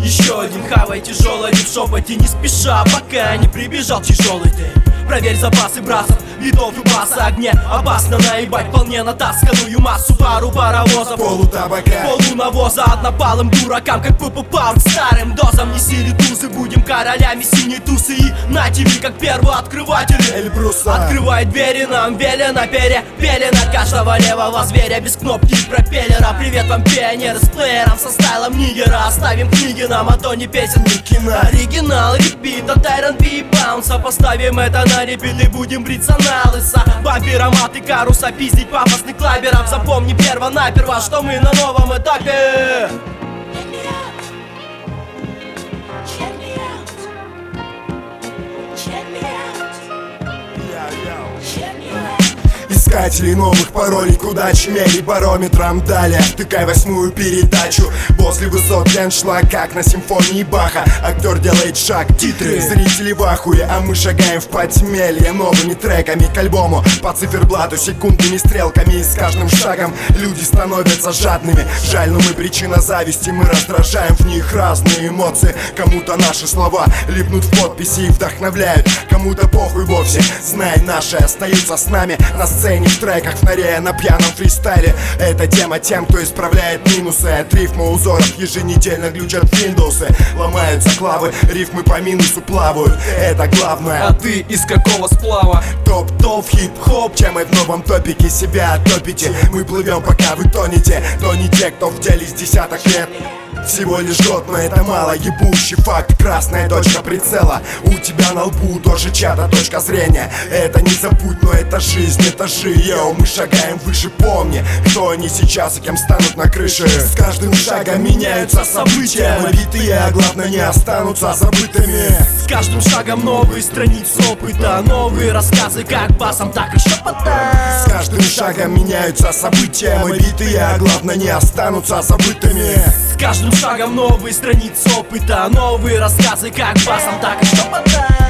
Еще один хавай тяжелый, в шепоте не спеша, пока не прибежал тяжелый день. Проверь запасы брасов, битов и баса. Огне опасно наебать вполне натасканную массу. Пару паровозов, полутабака, полунавоза. Однопалым дуракам, как ПП-паунд старым дозам. Неси тузы, будем королями синей тусы. И на тебе, как первооткрыватели Эльбруса. Открывай двери, нам велено перепелено каждого левого зверя без кнопки и пропеллера. Привет вам, пионеры с плеером, со стайлом нигера. Оставим книги нам, а то не песен, ни кино. Оригинал, репит от R&B и баунса. Поставим это на репит и будем бриться на лысо. Бампер, мат и каруса, пиздить пафосных клаберов. Запомни перво-наперво, что мы на новом этапе. Искатели новых паролей к удаче мерей барометром. Далее втыкай 8-ю передачу. После высот шла, как на симфонии Баха. Актер делает шаг, титры, зрители в ахуе. А мы шагаем в подземелье новыми треками к альбому. По циферблату секундными стрелками. И с каждым шагом люди становятся жадными. Жаль, но мы причина зависти. Мы раздражаем в них разные эмоции. Кому-то наши слова липнут в подписи и вдохновляют. Кому-то похуй вовсе. Знай, наши остаются с нами на сцене, в треках, в норе, на пьяном фристайле. Это тема тем, кто исправляет минусы. От рифма узоров еженедельно глючат Windows. Ломаются клавы, рифмы по минусу плавают. Это главное. А ты из какого сплава? Топ-топ, хип-хоп. Темой в новом топике себя топите. Мы плывем, пока вы тонете. То не те, кто в деле с десяток лет. Всего лишь год, но это мало, ебущий факт. Красная точка прицела, у тебя на лбу тоже чья-то точка зрения. Это не забудь, но это жизнь, этажи, йоу. Мы шагаем выше, помни, кто они сейчас и кем станут на крыше. С каждым шагом меняются события. Набитые, а главное не останутся забытыми. С каждым шагом новые страницы опыта. Новые рассказы как басом, так и шепотом. С каждым шагом меняются события. Мы битые, а главное не останутся забытыми. С каждым шагом новые страницы опыта. Новые рассказы как басом, так и шепотом.